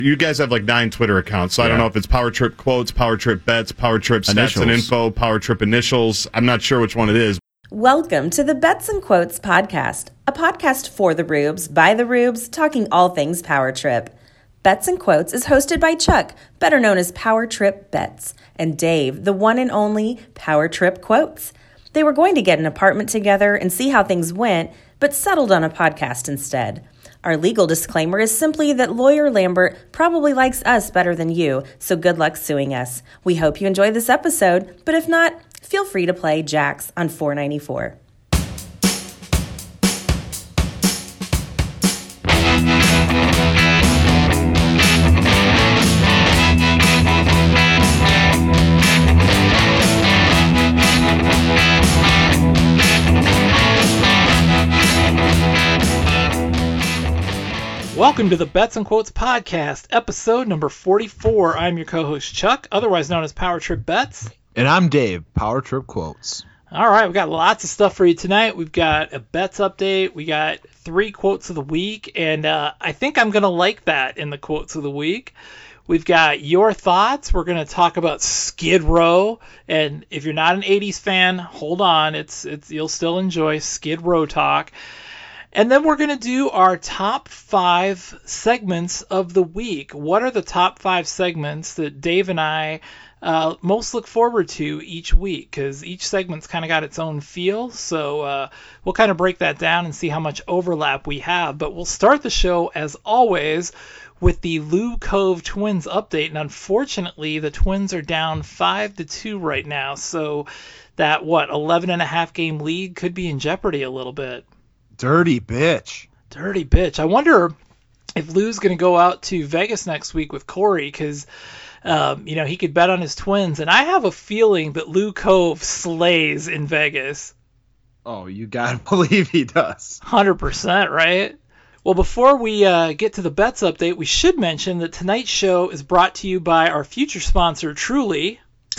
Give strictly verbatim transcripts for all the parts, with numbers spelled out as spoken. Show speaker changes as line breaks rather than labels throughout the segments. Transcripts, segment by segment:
You guys have like nine Twitter accounts, so yeah. I don't know if it's Power Trip Quotes, Power Trip Bets, Power Trip Stats initials. and Info, Power Trip Initials. I'm not sure which one it is.
Welcome to the Bets and Quotes podcast, a podcast for the Rubes, by the Rubes, talking all things Power Trip. Bets and Quotes is hosted by Chuck, better known as Power Trip Bets, and Dave, the one and only Power Trip Quotes. They were going to get an apartment together and see how things went, but settled on a podcast instead. Our legal disclaimer is simply that lawyer Lambert probably likes us better than you, so good luck suing us. We hope you enjoy this episode, but if not, feel free to play Jax on four ninety-four.
Welcome to the Bets and Quotes podcast, episode number forty-four. I'm your co-host Chuck, otherwise known as Power Trip Bets.
And I'm Dave, Power Trip Quotes.
All right, we've got lots of stuff for you tonight. We've got a bets update. We got three quotes of the week, and uh, I think I'm going to like that in the quotes of the week. We've got your thoughts. We're going to talk about Skid Row, and if you're not an eighties fan, hold on. It's it's you'll still enjoy Skid Row talk. And then we're going to do our top five segments of the week. What are the top five segments that Dave and I uh, most look forward to each week? Because each segment's kind of got its own feel. So uh, we'll kind of break that down and see how much overlap we have. But we'll start the show, as always, with the Lou Cove Twins update. And unfortunately, the Twins are down five to two right now. So that, what, eleven and a half game lead could be in jeopardy a little bit.
Dirty bitch.
Dirty bitch. I wonder if Lou's going to go out to Vegas next week with Corey because, um, you know, he could bet on his Twins. And I have a feeling that Lou Cove slays in Vegas.
Oh, you got to believe he does.
one hundred percent, right? Well, before we uh, get to the bets update, we should mention that tonight's show is brought to you by our future sponsor, Truly.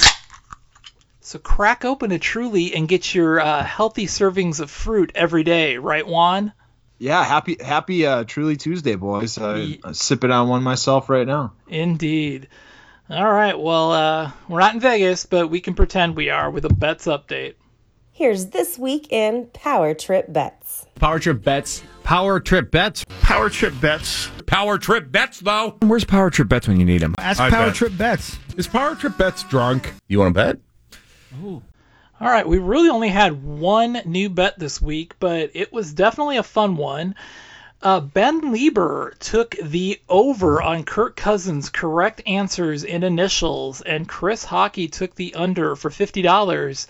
So crack open a Truly and get your uh, healthy servings of fruit every day, right, Juan?
Yeah, happy happy uh, Truly Tuesday, boys. Uh, I'm sipping on one myself right now.
Indeed. All right, well, uh, we're not in Vegas, but we can pretend we are with a bets update.
Here's This Week in Power Trip Bets.
Power Trip Bets. Power Trip Bets.
Power Trip Bets.
Power Trip Bets, though. Where's Power Trip Bets when you need them?
Ask
I
Power
bet.
Trip Bets.
Is Power Trip Bets drunk? You want to bet?
Ooh. All right, we really only had one new bet this week, but it was definitely a fun one. Uh, Ben Lieber took the over on Kirk Cousins' correct answers in initials, and Chris Hockey took the under for fifty dollars.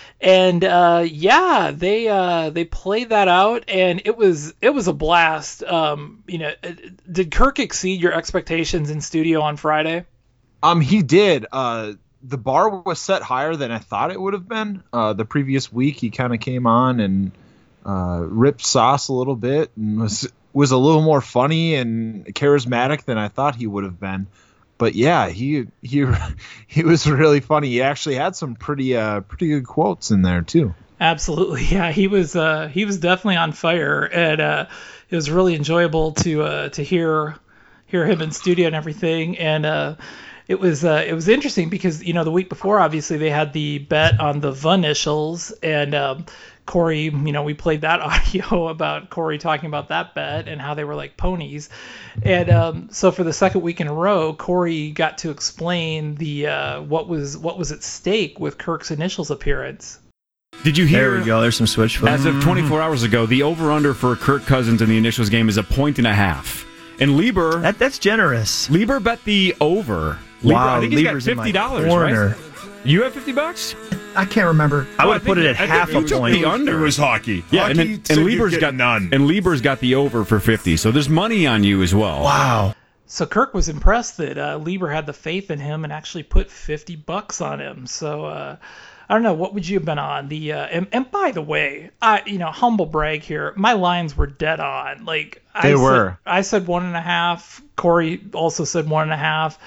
And uh, yeah, they uh, they played that out, and it was it was a blast. Um, you know, did Kirk exceed your expectations in studio on Friday?
Um, he did. Uh. The bar was set higher than I thought it would have been. Uh, the previous week, he kind of came on and uh, ripped sauce a little bit and was was a little more funny and charismatic than I thought he would have been. But yeah, he he he was really funny. He actually had some pretty uh pretty good quotes in there too.
Absolutely, yeah. He was uh, he was definitely on fire, and uh, it was really enjoyable to uh, to hear hear him in studio and everything. And uh, It was uh, it was interesting because, you know, the week before, obviously, they had the bet on the V initials, and um, Corey, you know, we played that audio about Corey talking about that bet and how they were like ponies. And um, so for the second week in a row, Corey got to explain the uh, what was what was at stake with Kirk's initials appearance.
Did you hear?
There we go. There's some switch footage.
As of twenty-four hours ago, the over-under for Kirk Cousins in the initials game is a point and a half. And Lieber...
That, that's generous.
Lieber bet the over. Lieber,
Wow,
I think he's
Lieber's
got
in my
fifty dollars,
corner.
right? You have fifty bucks?
I can't remember. I
Well,
would
I
put it
think-
at
I
half
think
a
you took
point.
the under.
It was Hockey.
Yeah,
Hockey
and, then,
said
and
you'd
Lieber's
get
got
none.
And Lieber's got the over for fifty. So there's money on you as well.
Wow.
So Kirk was impressed that uh, Lieber had the faith in him and actually put fifty bucks on him. So uh, I don't know, what would you have been on? The uh, and, and by the way, I you know humble brag here, my lines were dead on. Like
They
I
were.
Said, I said one and a half. Corey also said one and a half.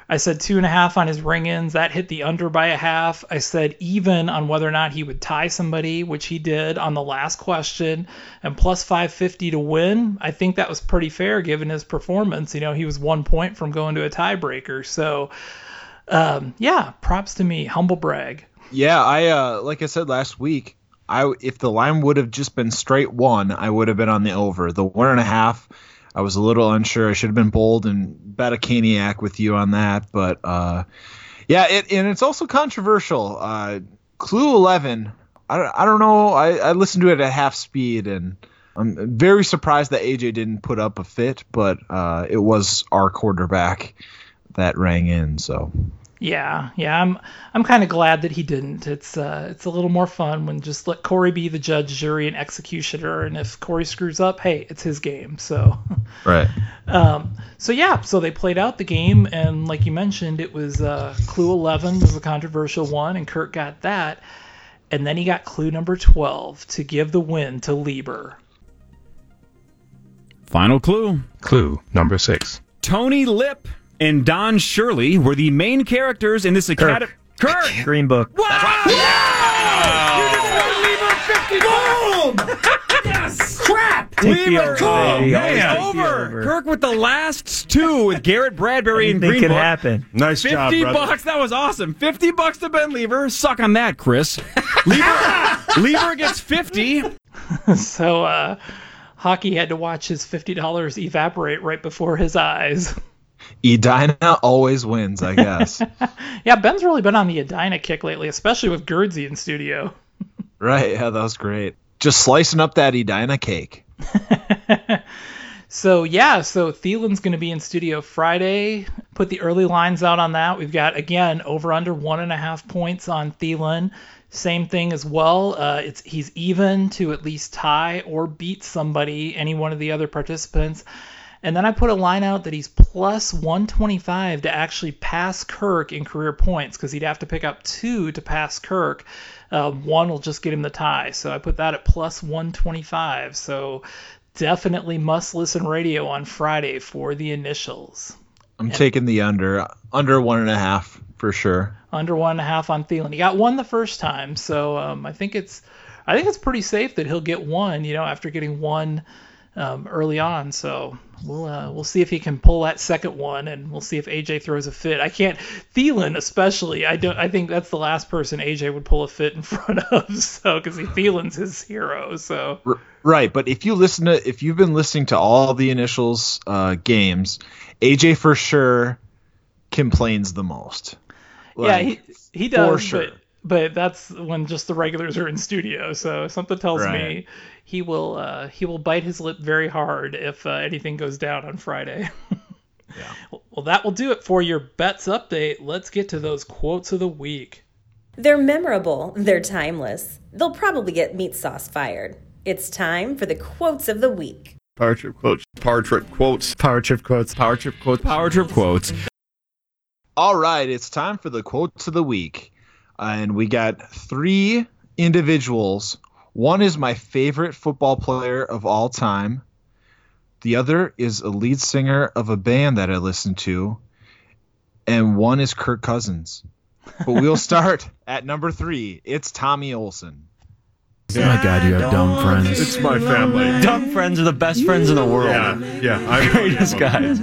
I said two and a half on his ring-ins. That hit the under by a half. I said even on whether or not he would tie somebody, which he did on the last question, and plus five fifty to win. I think that was pretty fair given his performance. You know, he was one point from going to a tiebreaker. So, um, yeah, props to me. Humble brag.
Yeah, I uh, like I said last week, I if the line would have just been straight one, I would have been on the over. The one and a half, I was a little unsure. I should have been bold and bet a Caniac with you on that. But, uh, yeah, it, and it's also controversial. Uh, Clue eleven, I, I don't know. I, I listened to it at half speed, and I'm very surprised that A J didn't put up a fit. But uh, it was our quarterback that rang in, so...
Yeah, yeah, I'm I'm kind of glad that he didn't. It's uh, it's a little more fun when just let Corey be the judge, jury, and executioner, and if Corey screws up, hey, it's his game. So,
right.
Um, so yeah, so they played out the game, and like you mentioned, it was uh, Clue eleven was a controversial one, and Kurt got that, and then he got Clue number twelve to give the win to Lieber.
Final clue.
Clue number six.
Tony Lip and Don Shirley were the main characters in this academy.
Kirk. Kirk. Green Book.
Wow! Yeah! You just won Lieber fifty. Boom! Yes! Crap!
Take
Lieber,
the
oh,
over,
man.
over.
over. Kirk with the last two with Garrett Bradbury and Green
Book.
Book.
happen.
Nice job,
Fifty
brother.
bucks. That was awesome. Fifty bucks to Ben Lieber. Suck on that, Chris. Lieber, Lieber gets fifty.
So, uh, Hockey had to watch his fifty dollars evaporate right before his eyes.
Edina always wins, I guess.
Yeah, Ben's really been on the Edina kick lately, especially with Gerdsey in studio.
Right, yeah, that was great. Just slicing up that Edina cake.
So, yeah, so Thielen's going to be in studio Friday. Put the early lines out on that. We've got, again, over under one and a half points on Thielen. Same thing as well. Uh, it's he's even to at least tie or beat somebody, any one of the other participants. And then I put a line out that he's plus one twenty-five to actually pass Kirk in career points because he'd have to pick up two to pass Kirk. Uh, one will just get him the tie. So I put that at plus one twenty-five. So definitely must listen radio on Friday for the initials.
I'm
and
taking the under. Under one and a half for sure.
Under one and a half on Thielen. He got one the first time. So um, I think it's I think it's pretty safe that he'll get one, you know, after getting one um, early on. So we'll uh, we'll see if he can pull that second one, and we'll see if A J throws a fit. I can't Thielen especially. I don't. I think that's the last person A J would pull a fit in front of. So because Thielen's his hero. So
right, but if you listen to if you've been listening to all the initials uh, games, A J for sure complains the most.
Like, yeah, he he does.
For sure.
But, but that's when just the regulars are in studio. So something tells
right.
me he will uh, he will bite his lip very hard if uh, anything goes down on Friday.
Yeah.
Well, that will do it for your bets update. Let's get to those quotes of the week.
They're memorable. They're timeless. They'll probably get meat sauce fired. It's time for the quotes of the week.
Power Trip quotes. Power Trip quotes.
Power Trip quotes.
Power Trip quotes. Power Trip quotes.
All right, it's time for the quotes of the week. Uh, and we got three individuals. One is my favorite football player of all time. The other is a lead singer of a band that I listen to. And one is Kirk Cousins. But we'll start at number three. It's Tommy Olsen.
Oh my God, you have dumb friends.
It's my family.
Dumb friends are the best friends in the world.
Yeah, yeah. I'm
Greatest guys.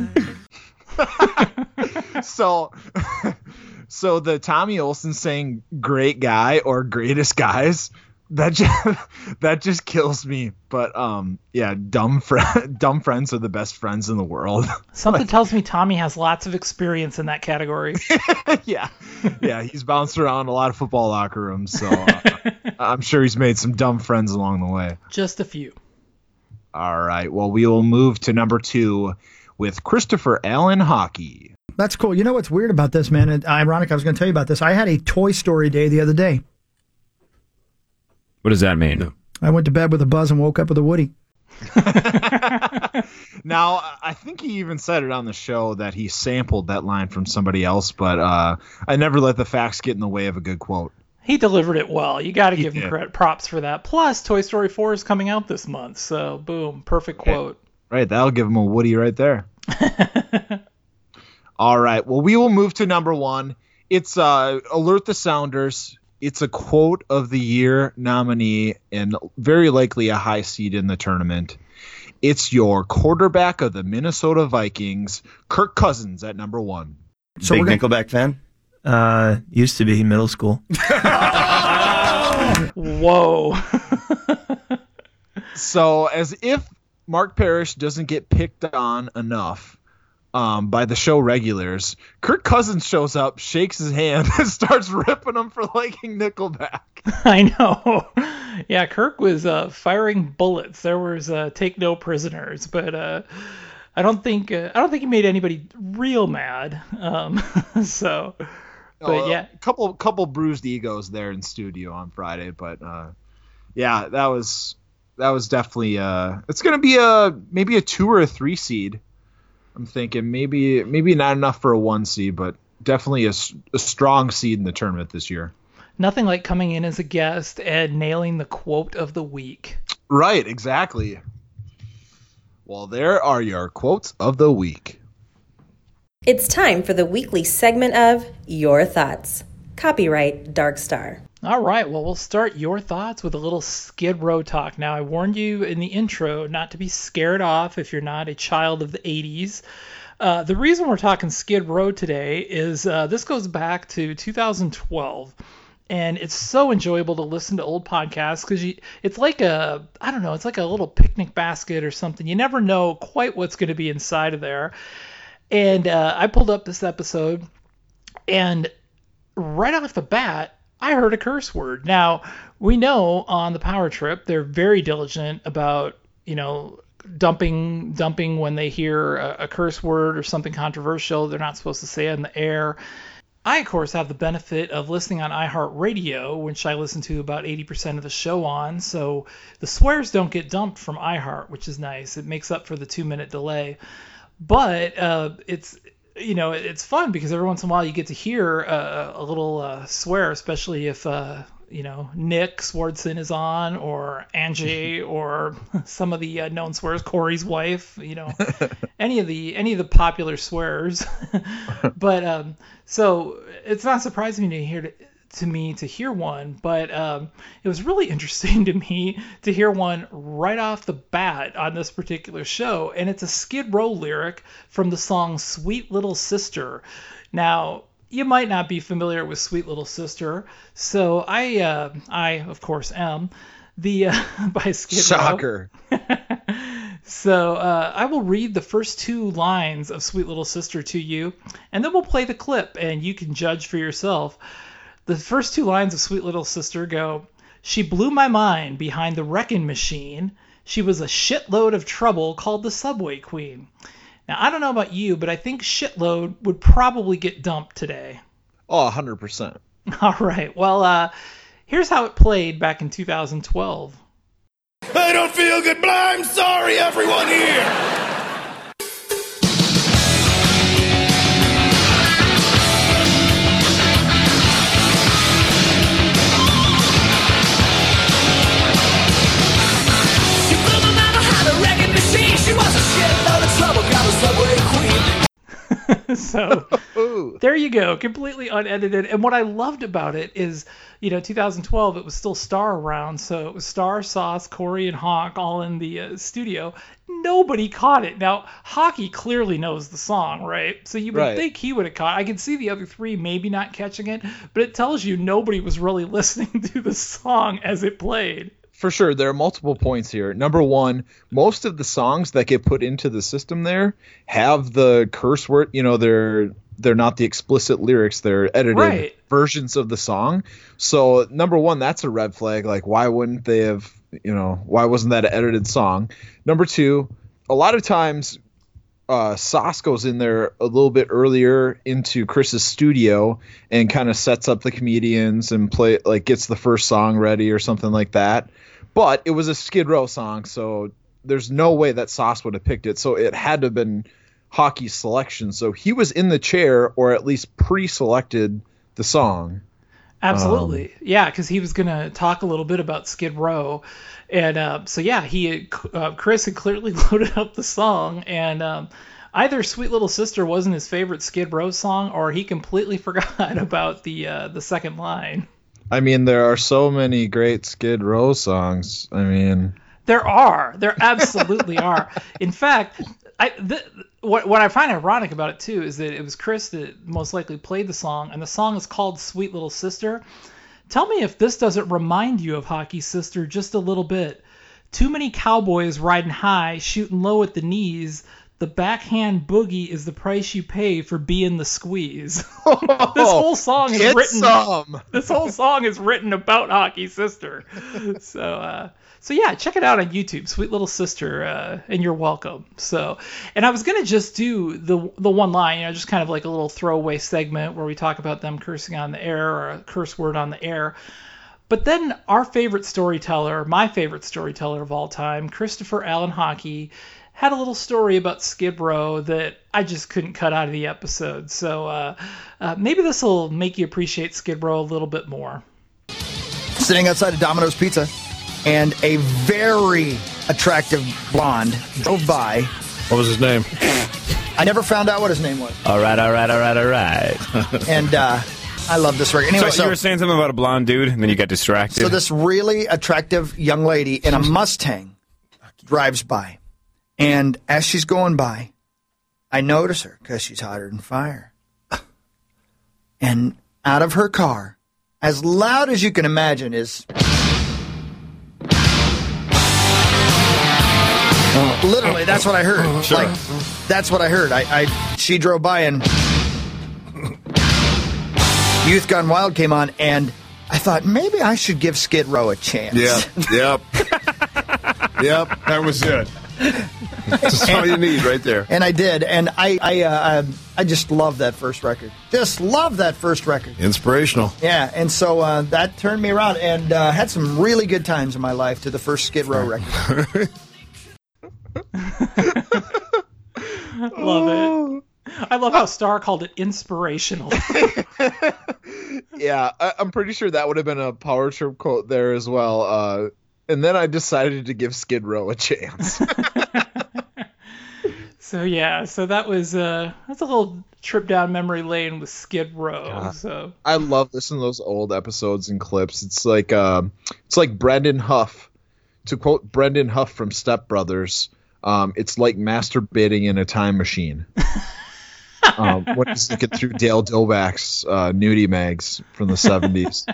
so so the Tommy Olsen saying great guy or greatest guys, that just that just kills me. But um yeah, dumb friend dumb friends are the best friends in the world.
Something tells me Tommy has lots of experience in that category.
yeah. Yeah, he's bounced around a lot of football locker rooms, so uh, I'm sure he's made some dumb friends along the way.
Just a few.
All right. Well, we will move to number two with Christopher Allen Hockey.
That's cool. You know what's weird about this, man? It, ironic, I was going to tell you about this. I had a Toy Story day the other day.
What does that mean?
I went to bed with a Buzz and woke up with a Woody.
Now, I think he even said it on the show that he sampled that line from somebody else, but uh, I never let the facts get in the way of a good quote.
He delivered it well. You got to give
did.
him credit, props for that. Plus, Toy Story four is coming out this month, so boom, perfect quote.
Right, that'll give him a Woody right there. All right. Well, we will move to number one. It's uh, Alert the Sounders. It's a quote of the year nominee and very likely a high seed in the tournament. It's your quarterback of the Minnesota Vikings, Kirk Cousins, at number one.
So Big gonna, Nickelback fan?
Uh, used to be middle school.
Whoa.
So as if Mark Parrish doesn't get picked on enough um, by the show regulars, Kirk Cousins shows up, shakes his hand, and starts ripping them for liking Nickelback.
I know. Yeah, Kirk was uh, firing bullets. There was uh, take no prisoners, but uh, I don't think uh, I don't think he made anybody real mad. Um, so, but
uh,
yeah,
a couple couple bruised egos there in studio on Friday, but uh, yeah, that was that was definitely uh, it's gonna be a maybe a two or a three seed. I'm thinking maybe maybe not enough for a one seed, but definitely a, a strong seed in the tournament this year.
Nothing like coming in as a guest and nailing the quote of the week.
Right, exactly. Well, there are your quotes of the week.
It's time for the weekly segment of Your Thoughts. Copyright Dark Star.
All right, well, we'll start Your Thoughts with a little Skid Row talk. Now, I warned you in the intro not to be scared off if you're not a child of the eighties. Uh, the reason we're talking Skid Row today is uh, this goes back to two thousand twelve. And it's so enjoyable to listen to old podcasts because it's like a, I don't know, it's like a little picnic basket or something. You never know quite what's going to be inside of there. And uh, I pulled up this episode, and right off the bat, I heard a curse word. Now, we know on the Power Trip, they're very diligent about, you know, dumping dumping when they hear a, a curse word or something controversial. They're not supposed to say it in the air. I, of course, have the benefit of listening on iHeartRadio, which I listen to about eighty percent of the show on, so the swears don't get dumped from iHeart, which is nice. It makes up for the two-minute delay. But uh, it's, you know, it's fun because every once in a while you get to hear a, a little uh, swear, especially if, uh, you know, Nick Swardson is on, or Angie, or some of the uh, known swears, Corey's wife, you know, any of the any of the popular swears. But um, so it's not surprising to hear to, to me to hear one, but um, it was really interesting to me to hear one right off the bat on this particular show, and it's a Skid Row lyric from the song "Sweet Little Sister." Now, you might not be familiar with Sweet Little Sister, so I, uh, I of course am. The uh, by Skid Row.
Shocker.
So uh, I will read the first two lines of Sweet Little Sister to you, and then we'll play the clip, and you can judge for yourself. The first two lines of Sweet Little Sister go, "She blew my mind behind the wrecking machine. She was a shitload of trouble called the Subway Queen." Now, I don't know about you, but I think shitload would probably get dumped today.
Oh, one hundred percent.
All right. Well, uh, here's how it played back in two thousand twelve.
I don't feel good, but I'm sorry, everyone here.
So there you go, completely unedited. And what I loved about it is, you know, two thousand twelve, it was still Star around, so it was Star, Sauce, Corey, and Hawk all in the uh, studio. Nobody caught it. Now, Hockey clearly knows the song, right? So you would
right.
think he would have caught it. I can see the other three maybe not catching it, but it tells you nobody was really listening to the song as it played.
For sure, there are multiple points here. Number one, most of the songs that get put into the system there have the curse word. You know, they're they're not the explicit lyrics; they're edited
right.
versions of the song. So, number one, that's a red flag. Like, why wouldn't they have? You know, why wasn't that an edited song? Number two, a lot of times, uh, Sauce goes in there a little bit earlier into Chris's studio and kind of sets up the comedians and play like gets the first song ready or something like that. But it was a Skid Row song, so there's no way that Sauce would have picked it. So it had to have been Hockey's selection. So he was in the chair, or at least pre-selected the song.
Absolutely.
Um,
yeah, because he was going to talk a little bit about Skid Row. And uh, so, yeah, he had, uh, Chris had clearly loaded up the song. And um, either Sweet Little Sister wasn't his favorite Skid Row song, or he completely forgot about the uh, the second line.
I mean, there are so many great Skid Row songs. I mean,
there are. There absolutely are. In fact, I th- what what I find ironic about it too is that it was Chris that most likely played the song, and the song is called Sweet Little Sister. Tell me if this doesn't remind you of Hockey Sister just a little bit. Too many cowboys riding high, shooting low at the knees. The backhand boogie is the price you pay for being the squeeze.
Oh,
this whole song is written.
Some.
This whole song is written about Hockey Sister. So, uh, so yeah, check it out on YouTube, Sweet Little Sister, uh, and you're welcome. So, and I was gonna just do the the one line, you know, just kind of like a little throwaway segment where we talk about them cursing on the air or a curse word on the air. But then our favorite storyteller, my favorite storyteller of all time, Christopher Allen Hockey, had a little story about Skid Row that I just couldn't cut out of the episode. So uh, uh, maybe this will make you appreciate Skid Row a little bit more.
Sitting outside of Domino's Pizza, and a very attractive blonde drove by.
What was his name?
I never found out what his name was.
All right, all right, all right, all right.
And uh, I love this record. Anyway,
so,
so
you were saying something about a blonde dude, and then you got distracted.
So this really attractive young lady in a Mustang drives by. And as she's going by, I notice her because she's hotter than fire. And out of her car, as loud as you can imagine, is... Uh, literally, that's what I heard.
Sure.
Like, that's what I heard. I, I she drove by and Youth Gone Wild came on, and I thought maybe I should give Skid Row a chance.
Yep, yep, yep.
That was it.
That's all you need right there.
And I did, and I I uh, I just love that first record. Just love that first record.
Inspirational.
Yeah, and so uh, that turned me around, and uh, had some really good times in my life to the first Skid Row record.
Love it. I love how Starr called it inspirational.
Yeah, I, I'm pretty sure that would have been a Power Trip quote there as well. Uh, and then I decided to give Skid Row a chance.
So yeah, so that was uh, that's a little trip down memory lane with Skid Row. God, so
I love listening to those old episodes and clips. It's like uh, it's like Brendan Huff. To quote Brendan Huff from Step Brothers, um, it's like masturbating in a time machine. um, when he's looking through Dale Dilbach's uh, nudie mags from the seventies.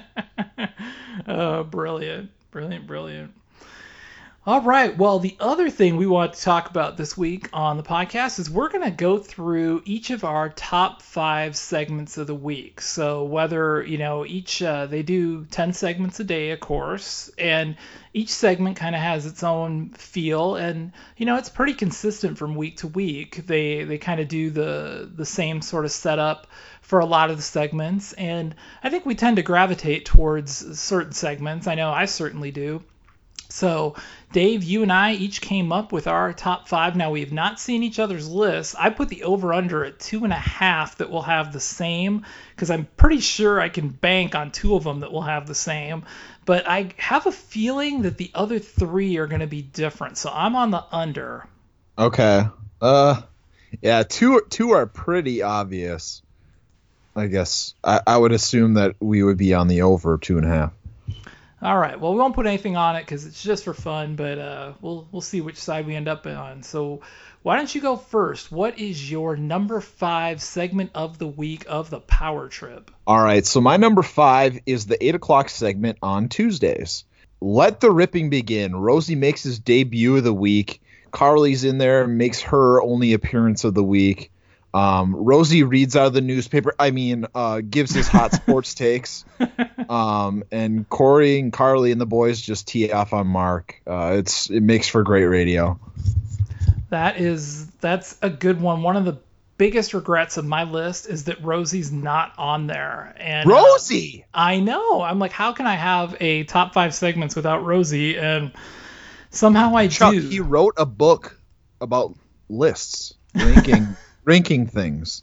Oh, brilliant, brilliant, brilliant. All right. Well, the other thing we want to talk about this week on the podcast is we're going to go through each of our top five segments of the week. So whether, you know, each, uh, they do ten segments a day, of course, and each segment kind of has its own feel, and, you know, it's pretty consistent from week to week. They, they kind of do the, the same sort of setup for a lot of the segments, and I think we tend to gravitate towards certain segments. I know I certainly do. So, Dave, you and I each came up with our top five. Now, we have not seen each other's lists. I put the over-under at two and a half that will have the same, because I'm pretty sure I can bank on two of them that will have the same. But I have a feeling that the other three are going to be different. So I'm on the under.
Okay. Uh, yeah, two two are pretty obvious. I guess I, I would assume that we would be on the over two and a half.
All right. Well, we won't put anything on it because it's just for fun, but uh, we'll we'll see which side we end up on. So why don't you go first? What is your number five segment of the week of the Power Trip?
All right. So my number five is the eight o'clock segment on Tuesdays. Let the ripping begin. Rosie makes his debut of the week. Carly's in there, makes her only appearance of the week. Um, Rosie reads out of the newspaper. I mean, uh, gives his hot sports takes. Um, and Corey and Carly and the boys just tee off on Mark. Uh, it's it makes for great radio.
That is that's a good one. One of the biggest regrets of my list is that Rosie's not on there. And
Rosie,
uh, I know. I'm like, how can I have a top five segments without Rosie? And somehow I
Chuck,
do.
He wrote a book about lists, ranking. ranking things.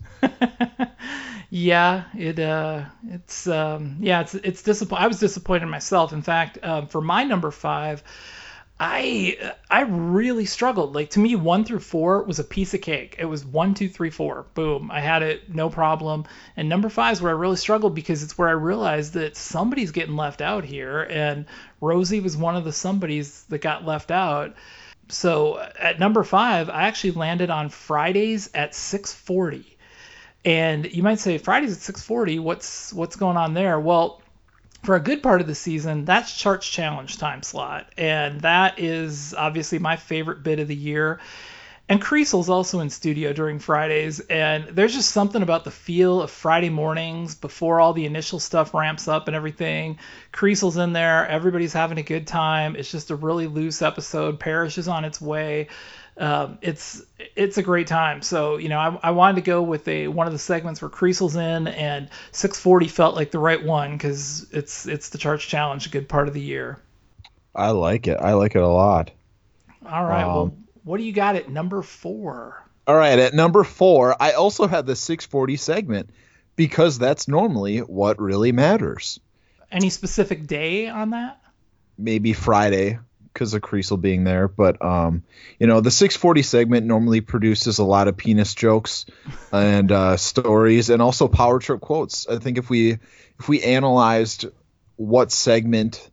Yeah, it uh, it's um, yeah, it's it's disappointing. I was disappointed in myself. In fact, uh, for my number five, I I really struggled. Like, to me, one through four was a piece of cake. It was one, two, three, four. Boom. I had it, no problem. And number five is where I really struggled because it's where I realized that somebody's getting left out here. And Rosie was one of the somebodies that got left out. So at number five, I actually landed on Fridays at six forty. And you might say, Fridays at six forty, what's what's going on there? Well, for a good part of the season, that's Charts Challenge time slot. And that is obviously my favorite bit of the year. And Creasel's also in studio during Fridays. And there's just something about the feel of Friday mornings before all the initial stuff ramps up and everything. Creasel's in there. Everybody's having a good time. It's just a really loose episode. Parrish is on its way. Um, it's it's a great time. So, you know, I, I wanted to go with a one of the segments where Creasel's in, and six forty felt like the right one because it's it's the Charts Challenge, a good part of the year.
I like it. I like it a lot.
All right.
Um,
well, what do you got at number four?
All right. At number four, I also had the six forty segment because that's normally what really matters.
Any specific day on that?
Maybe Friday, because of Creasel being there. But, um, you know, the six forty segment normally produces a lot of penis jokes and uh, stories and also power trip quotes. I think if we if we analyzed what segment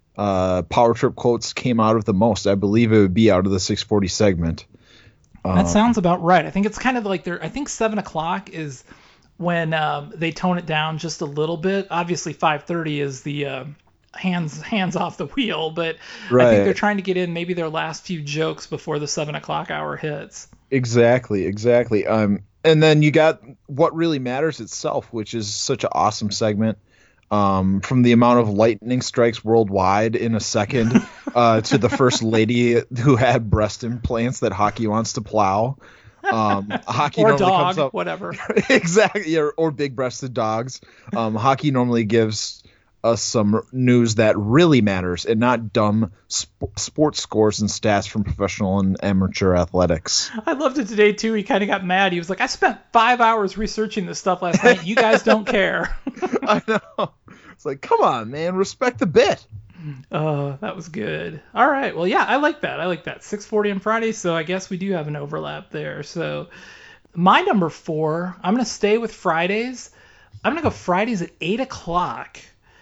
uh, power trip quotes came out of the most, I believe it would be out of the six forty segment.
That um, sounds about right. I think it's kind of like they're, I think seven o'clock is when um, they tone it down just a little bit. Obviously, five thirty is the uh, hands hands off the wheel, but right. I think they're trying to get in maybe their last few jokes before the seven o'clock hour hits.
Exactly, exactly. Um, and then you got What Really Matters itself, which is such an awesome segment. Um, from the amount of lightning strikes worldwide in a second uh, to the first lady who had breast implants that Hockey wants to plow. Um, hockey
or
normally
dog,
comes up,
whatever.
Exactly, or, or big-breasted dogs. Um, hockey normally gives us some news that really matters and not dumb sp- sports scores and stats from professional and amateur athletics.
I loved it today, too. He kind of got mad. He was like, I spent five hours researching this stuff last night. You guys don't care.
I know. It's like, come on, man. Respect the bit.
Oh, that was good. All right. Well, yeah, I like that. I like that. six forty on Friday, so I guess we do have an overlap there. So my number four, I'm going to stay with Fridays. I'm going to go Fridays at eight o'clock.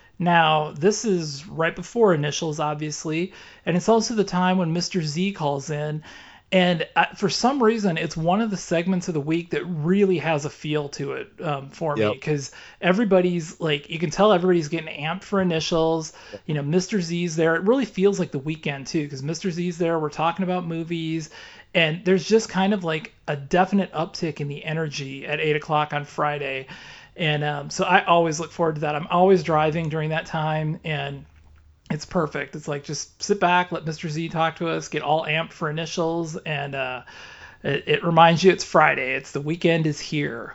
Now, this is right before initials, obviously, and it's also the time when Mister Z calls in. And I, for some reason, it's one of the segments of the week that really has a feel to it um, for
yep.
me, because everybody's like, you can tell everybody's getting amped for initials. You know, Mister Z's there. It really feels like the weekend, too, because Mister Z's there. We're talking about movies. And there's just kind of like a definite uptick in the energy at eight o'clock on Friday. And um, so I always look forward to that. I'm always driving during that time, and it's perfect. It's like, just sit back, let Mister Z talk to us, get all amped for initials, and uh, it, it reminds you it's Friday. It's the weekend is here.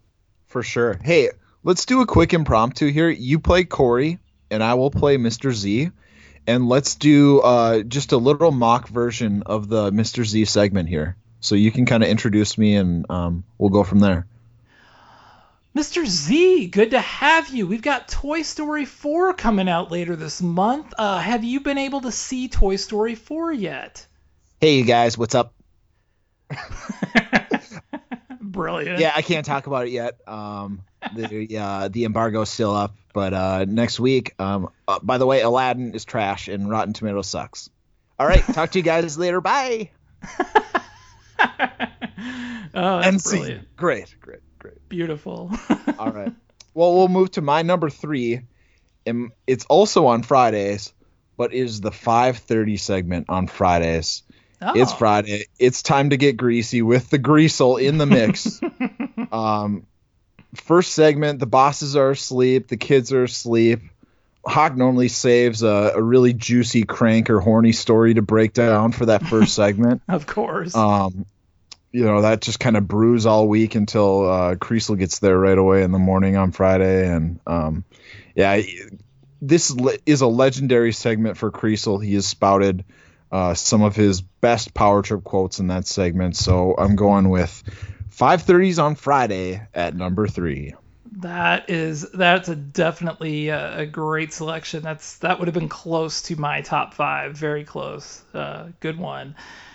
For sure. Hey, let's do a quick impromptu here. You play Corey, and I will play Mister Z, and let's do uh, just a little mock version of the Mister Z segment here. So you can kind of introduce me, and um, we'll go from there.
Mister Z, good to have you. We've got Toy Story four coming out later this month. Uh, have you been able to see Toy Story four yet?
Hey, you guys, what's up?
Brilliant.
Yeah, I can't talk about it yet. Um, the uh, the embargo's still up, but uh, next week. Um, uh, by the way, Aladdin is trash and Rotten Tomatoes sucks. All right, talk to you guys later. Bye.
Oh, that's brilliant.
Great, great. Great.
Beautiful.
All right. Well, we'll move to my number three. And it's also on Fridays, but is the five thirty segment on Fridays. Oh. It's Friday. It's time to get greasy with the Greasel in the mix. um, first segment, the bosses are asleep. The kids are asleep. Hawk normally saves a, a really juicy crank or horny story to break down for that first segment.
Of course.
Um, You know, that just kind of brews all week until uh, Creasel gets there right away in the morning on Friday. And, um, yeah, this is a legendary segment for Creasel. He has spouted uh, some of his best power trip quotes in that segment. So I'm going with five thirties on Friday at number three.
That is that's a definitely a, a great selection. That's that would have been close to my top five, very close. Uh, good one.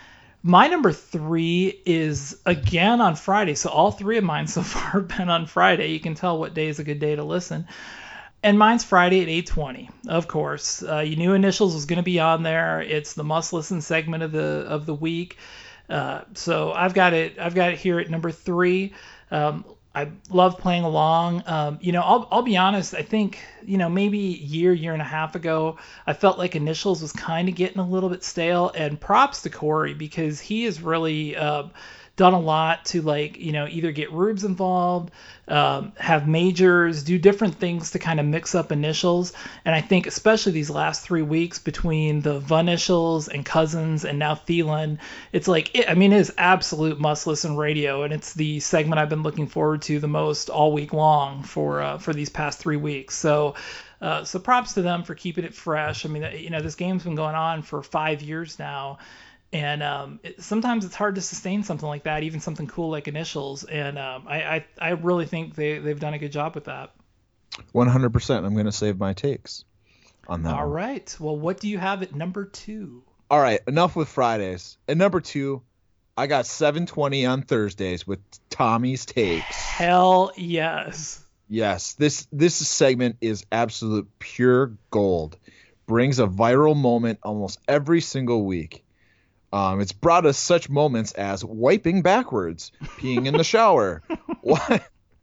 My number three is again on Friday. So all three of mine so far have been on Friday. You can tell what day is a good day to listen. And mine's Friday at eight twenty, of course. Uh, you knew Initials was going to be on there. It's the must-listen segment of the of the week. Uh, so I've got it. I've got it here at number three. Um, I love playing along. Um, you know, I'll I'll be honest. I think you know maybe a year, year and a half ago, I felt like Initials was kind of getting a little bit stale. And props to Corey because he has really uh, done a lot to like you know either get Rubes involved, um, have majors, do different things to kind of mix up Initials. And I think especially these last three weeks between the Vunnitials and Cousins and now Thielen, it's like it, I mean it is absolute must listen radio, and it's the segment I've been looking forward to the most all week long for uh, for these past three weeks. So. Uh, so props to them for keeping it fresh. I mean, you know, this game's been going on for five years now. And um, it, sometimes it's hard to sustain something like that, even something cool like Initials. And um, I, I, I really think they, they've done a good job with that.
one hundred percent. I'm going to save my takes on that.
All
one.
right. Well, what do you have at number two?
All right. Enough with Fridays. At number two, I got seven twenty on Thursdays with Tommy's Takes.
Hell yes.
Yes. This, this segment is absolute pure gold. Brings a viral moment almost every single week. Um, it's brought us such moments as wiping backwards, peeing in the shower, wa-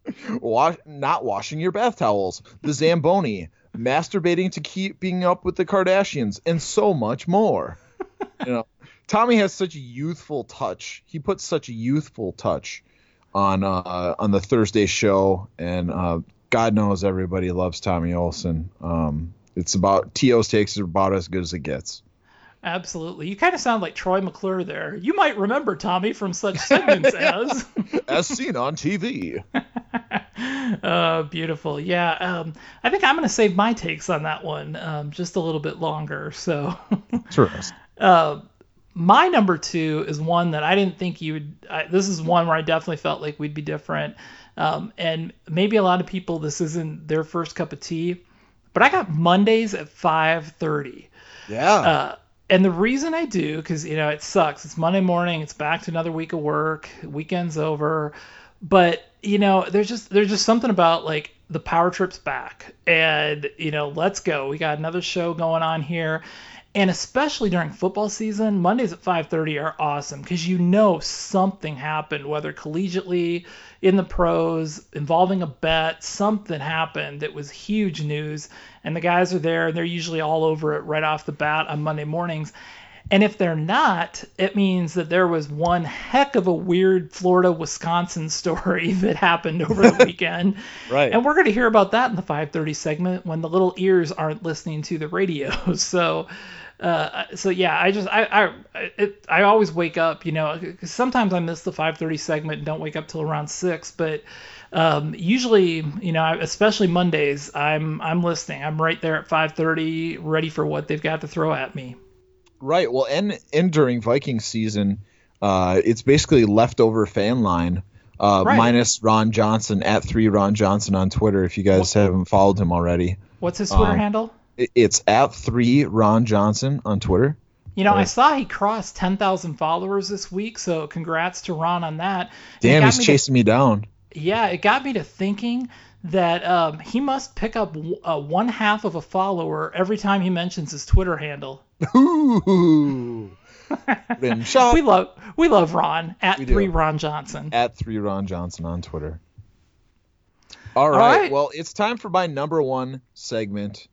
wa- not washing your bath towels, the Zamboni, masturbating to keeping up with the Kardashians, and so much more. You know, Tommy has such a youthful touch. He puts such a youthful touch on uh, on the Thursday show, and uh, God knows everybody loves Tommy Olson. Um, it's about T O's Takes are about as good as it gets.
Absolutely. You kind of sound like Troy McClure there. You might remember Tommy from such segments as...
As seen on T V.
Oh, beautiful. Yeah, um, I think I'm going to save my takes on that one um, just a little bit longer. So,
Interesting.
uh, my number two is one that I didn't think you would... I, this is one where I definitely felt like we'd be different. Um, and maybe a lot of people, this isn't their first cup of tea. But I got Mondays at five thirty.
Yeah.
Uh, And the reason I do, because, you know, it sucks. It's Monday morning. It's back to another week of work. Weekend's over. But, you know, there's just there's just something about, like, the Power Trip's back. And, you know, let's go. We got another show going on here. And especially during football season, Mondays at five thirty are awesome because you know something happened, whether collegiately, in the pros, involving a bet, something happened that was huge news. And the guys are there, and they're usually all over it right off the bat on Monday mornings. And if they're not, it means that there was one heck of a weird Florida-Wisconsin story that happened over the weekend.
Right.
And we're going to hear about that in the five thirty segment when the little ears aren't listening to the radio. So... Uh, so yeah, I just I I it, I always wake up, you know, 'cause sometimes I miss the five thirty segment and don't wake up till around six, but um, usually, you know, especially Mondays, I'm I'm listening. I'm right there at five thirty, ready for what they've got to throw at me.
Right. Well, and and during Viking season, uh, it's basically leftover fan line. Uh,
right.
Minus Ron Johnson at three Ron Johnson on Twitter. If you guys what, haven't followed him already,
what's his Twitter
um,
handle?
It's at three Ron Johnson on Twitter.
You know, uh, I saw he crossed ten thousand followers this week, so congrats to Ron on that.
Damn, he's me chasing to, me down.
Yeah, it got me to thinking that um, he must pick up uh, one half of a follower every time he mentions his Twitter handle.
Ooh.
we love we love Ron at three Ron Johnson.
At three Ron Johnson on Twitter. All right. All right. Well, it's time for my number one segment.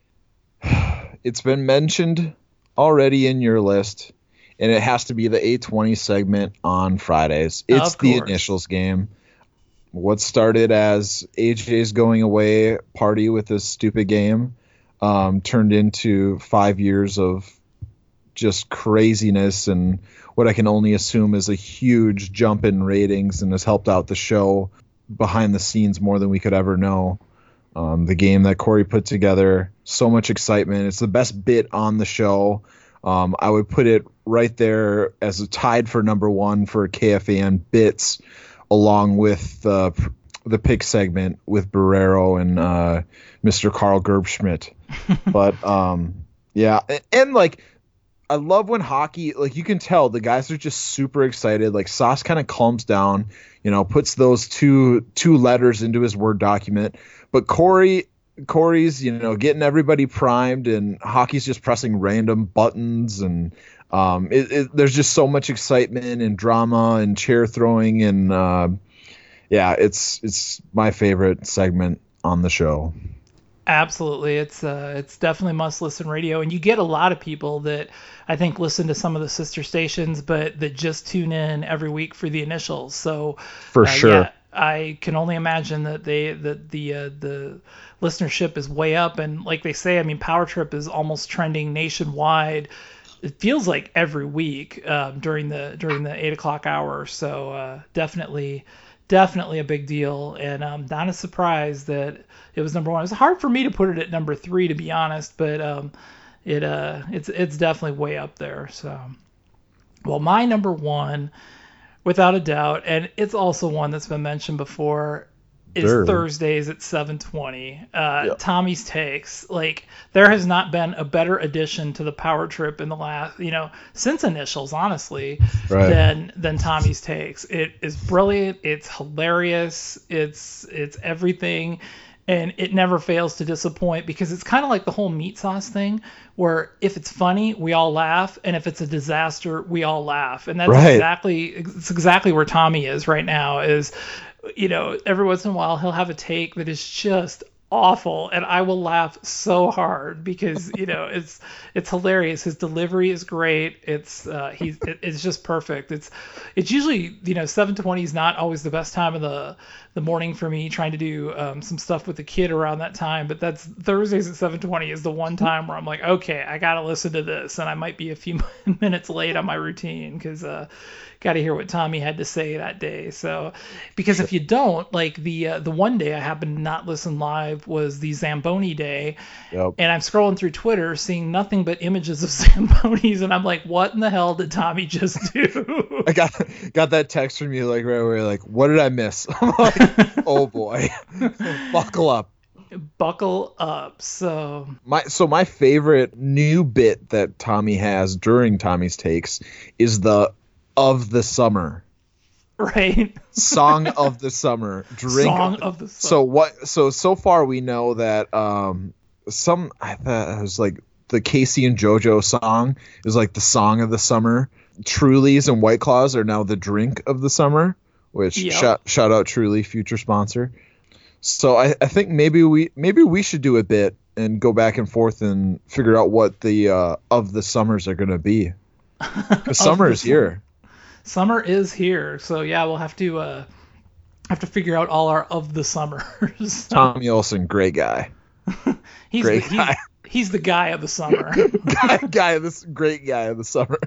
It's been mentioned already in your list, and it has to be the eight twenty segment on Fridays. It's the Initials game. What started as A J's going away party with this stupid game um, turned into five years of just craziness and what I can only assume is a huge jump in ratings and has helped out the show behind the scenes more than we could ever know. Um, the game that Corey put together, so much excitement. It's the best bit on the show. Um, I would put it right there as a tied for number one for K F A N bits, along with the the pick segment with Barrero and uh, Mister Carl Gerbschmidt. But um, yeah, and, and like I love when hockey, like you can tell the guys are just super excited. Like Sauce kind of calms down, you know, puts those two two letters into his Word document. But Corey. Corey's, you know, getting everybody primed, and hockey's just pressing random buttons, and um, it, it, there's just so much excitement and drama and chair throwing, and uh, yeah, it's it's my favorite segment on the show.
Absolutely, it's uh, it's definitely must listen radio, and you get a lot of people that I think listen to some of the sister stations, but that just tune in every week for the initials. So
for
uh,
sure.
Yeah, I can only imagine that they that the uh, the listenership is way up, and like they say, I mean, Power Trip is almost trending nationwide. It feels like every week um, during the during the eight o'clock hour. So uh, definitely, definitely a big deal, and I'm not as surprised that it was number one. It's hard for me to put it at number three, to be honest, but um, it uh it's it's definitely way up there. So, well, my number one, without a doubt, and it's also one that's been mentioned before, is sure. Thursdays at seven twenty. Uh, yep. Tommy's Takes. Like, there has not been a better addition to the Power Trip in the last, you know, since Initials, honestly, right. than than Tommy's Takes. It is brilliant. It's hilarious. It's it's everything. And it never fails to disappoint, because it's kind of like the whole meat sauce thing, where if it's funny, we all laugh, and if it's a disaster, we all laugh. And that's right. exactly it's exactly where Tommy is right now. Is, you know, every once in a while he'll have a take that is just awful, and I will laugh so hard because, you know, it's it's hilarious. His delivery is great. It's uh, he's it, it's just perfect. It's it's usually, you know, seven twenty is not always the best time of the the morning for me, trying to do um, some stuff with the kid around that time. But that's Thursdays at seven twenty is the one time where I'm like, okay, I gotta listen to this, and I might be a few minutes late on my routine because uh, got to hear what Tommy had to say that day. So, because if you don't, like the uh, the one day I happened to not listen live was the Zamboni day, yep. and I'm scrolling through Twitter seeing nothing but images of Zambonis, and I'm like, what in the hell did Tommy just do?
I got got that text from you like right away, like, what did I miss? I'm like, oh boy, buckle up.
Buckle up. So
my so my favorite new bit that Tommy has during Tommy's Takes is the of the summer.
Right.
Song of the summer. Drink
Song of the summer.
So what so so far we know that um some I thought it was like the Casey and JoJo song is like the song of the summer. Truly's and White Claws are now the drink of the summer, which yep. shout shout out Truly, future sponsor. So I, I think maybe we maybe we should do a bit and go back and forth and figure out what the uh, of the summers are going to be. Because summer is here.
Summer is here, so yeah, we'll have to uh, have to figure out all our of the summers.
Tommy Olsen, great guy.
he's
great
the,
guy.
He's, he's the guy of the summer.
guy, guy, this great guy of the summer.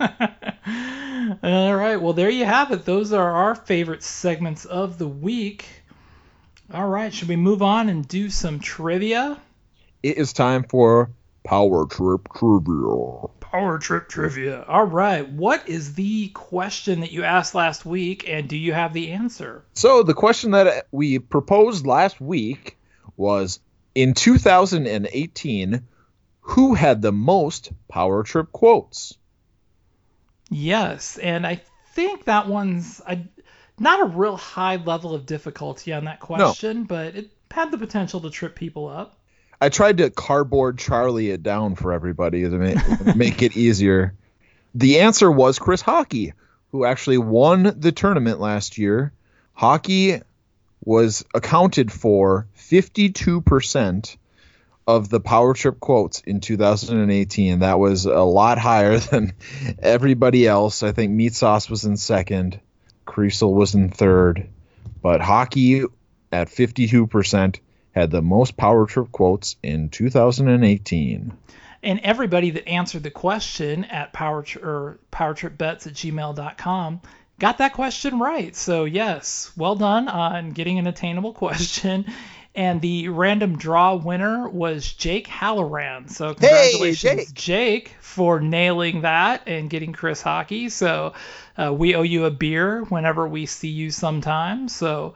All right, well, there you have it. Those are our favorite segments of the week. All right, should we move on and do some trivia?
It is time for Power Trip Trivia.
Power Trip Trivia. All right, what is the question that you asked last week, and do you have the answer?
So the question that we proposed last week was, in two thousand eighteen, who had the most Power Trip quotes?
Yes, and I think that one's I, not a real high level of difficulty on that question, no. but it had the potential to trip people up.
I tried to cardboard Charlie it down for everybody to make, make it easier. The answer was Chris Hockey, who actually won the tournament last year. Hockey was accounted for fifty-two percent of the Power Trip quotes in two thousand eighteen. That was a lot higher than everybody else. I think Meat Sauce was in second. Creasel was in third. But Hockey at fifty-two percent had the most Power Trip quotes in two thousand eighteen.
And everybody that answered the question at power or powertripbets at gmail dot com got that question right. So yes, well done on getting an attainable question. And the random draw winner was Jake Halloran. So congratulations,
hey, Jake.
Jake, for nailing that and getting Chris Hockey. So uh, we owe you a beer whenever we see you sometime. So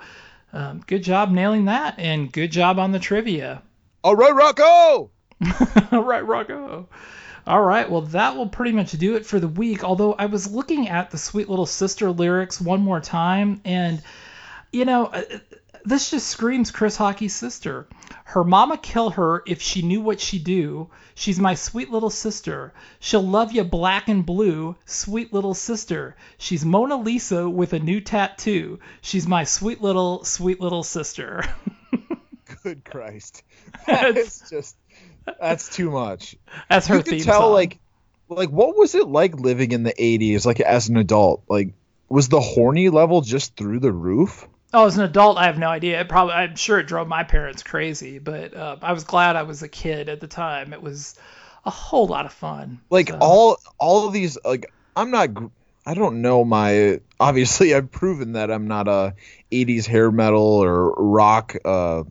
Um, good job nailing that, and good job on the trivia.
All right, Rocco!
All right, Rocco. All right, well, that will pretty much do it for the week, although I was looking at the Sweet Little Sister lyrics one more time, and, you know, this just screams Chris Hockey's sister. Her mama kill her if she knew what she do. She's my sweet little sister. She'll love you black and blue, sweet little sister. She's Mona Lisa with a new tattoo. She's my sweet little, sweet little sister.
Good Christ. That's just, that's too much.
That's her
you
theme
can tell,
song.
Like, like, what was it like living in the eighties, like, as an adult? Like, was the horny level just through the roof?
Oh, as an adult, I have no idea. It probably, I'm sure it drove my parents crazy, but uh, I was glad I was a kid at the time. It was a whole lot of fun.
Like
so.
all, all of these, like, I'm not, I don't know my, obviously I've proven that I'm not a eighties hair metal or rock uh,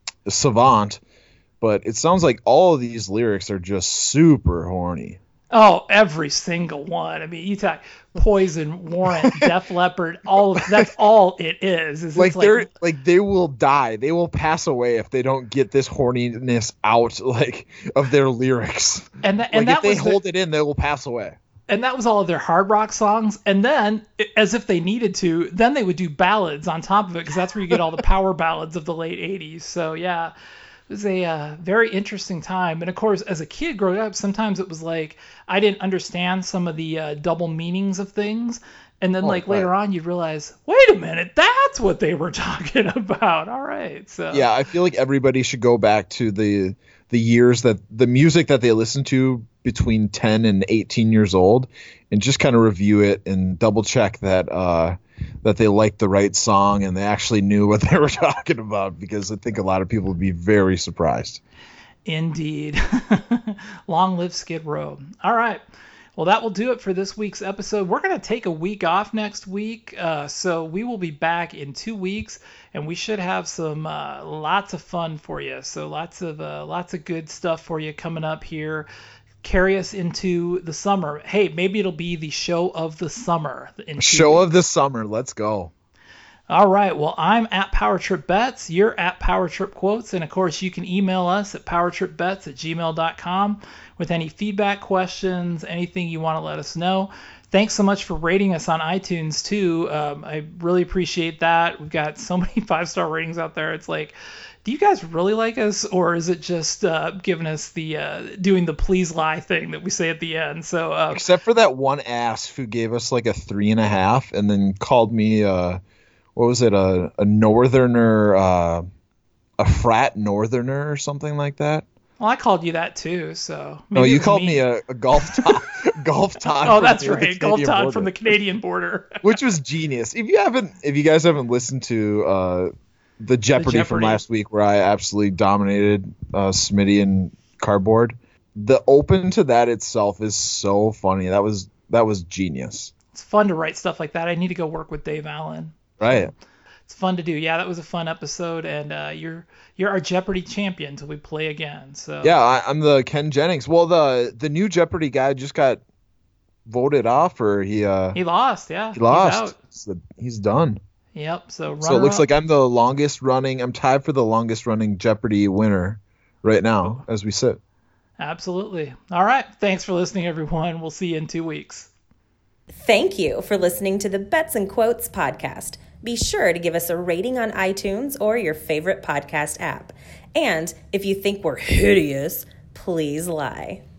savant, but it sounds like all of these lyrics are just super horny.
Oh, every single one. I mean, you talk Poison, Warrant, Def Leppard, all of, that's all it is. is
like they're
like,
like they will die. They will pass away if they don't get this horniness out, like, of their lyrics.
And, th- and
like
that
if they
was
hold
the,
it in, they will pass away.
And that was all of their hard rock songs. And then, as if they needed to, then they would do ballads on top of it, because that's where you get all the power ballads of the late eighties. So yeah. It was a uh, very interesting time. And of course, as a kid growing up, sometimes it was like I didn't understand some of the uh, double meanings of things. And then, oh, like, right. later on, you realize, wait a minute, that's what they were talking about. All right. So
yeah, I feel like everybody should go back to the the years that the music that they listened to between ten and eighteen years old and just kind of review it and double check that uh, that they liked the right song and they actually knew what they were talking about, because I think a lot of people would be very surprised.
Indeed. Long live Skid Row. All right. Well, that will do it for this week's episode. We're going to take a week off next week, uh, so we will be back in two weeks, and we should have some uh, lots of fun for you. So lots of uh, lots of good stuff for you coming up here. Carry us into the summer. Hey, maybe it'll be the show of the summer.
Show weeks. of the summer. Let's go.
All right. Well, I'm at PowerTripBets. You're at PowerTripQuotes. And, of course, you can email us at PowerTripBets at gmail dot com with any feedback, questions, anything you want to let us know. Thanks so much for rating us on iTunes, too. Um, I really appreciate that. We've got so many five-star ratings out there. It's like, do you guys really like us, or is it just uh, giving us the uh, doing the please lie thing that we say at the end? So uh,
except for that one ass who gave us like a three and a half and then called me uh, what was it a, a northerner uh, a frat northerner or something like that.
Well, I called you that too. So
no, you called me, me a, a golf Todd. golf Todd.
Oh, that's right, golf Todd from the Canadian border,
which was genius. If you haven't, if you guys haven't listened to. Uh, The Jeopardy, the Jeopardy from last week, where I absolutely dominated uh, Smitty and Cardboard. The open to that itself is so funny. That was that was genius.
It's fun to write stuff like that. I need to go work with Dave Allen.
Right.
It's fun to do. Yeah, that was a fun episode, and uh, you're you're our Jeopardy champion till we play again. So
yeah, I, I'm the Ken Jennings. Well, the the new Jeopardy guy just got voted off, or he uh,
he lost. Yeah,
he lost. He's, out. he's done.
Yep. So,
so it looks up. like I'm the longest running. I'm tied for the longest running Jeopardy winner right now as we sit.
Absolutely. All right. Thanks for listening, everyone. We'll see you in two weeks.
Thank you for listening to the Bets and Quotes podcast. Be sure to give us a rating on iTunes or your favorite podcast app. And if you think we're hideous, please lie.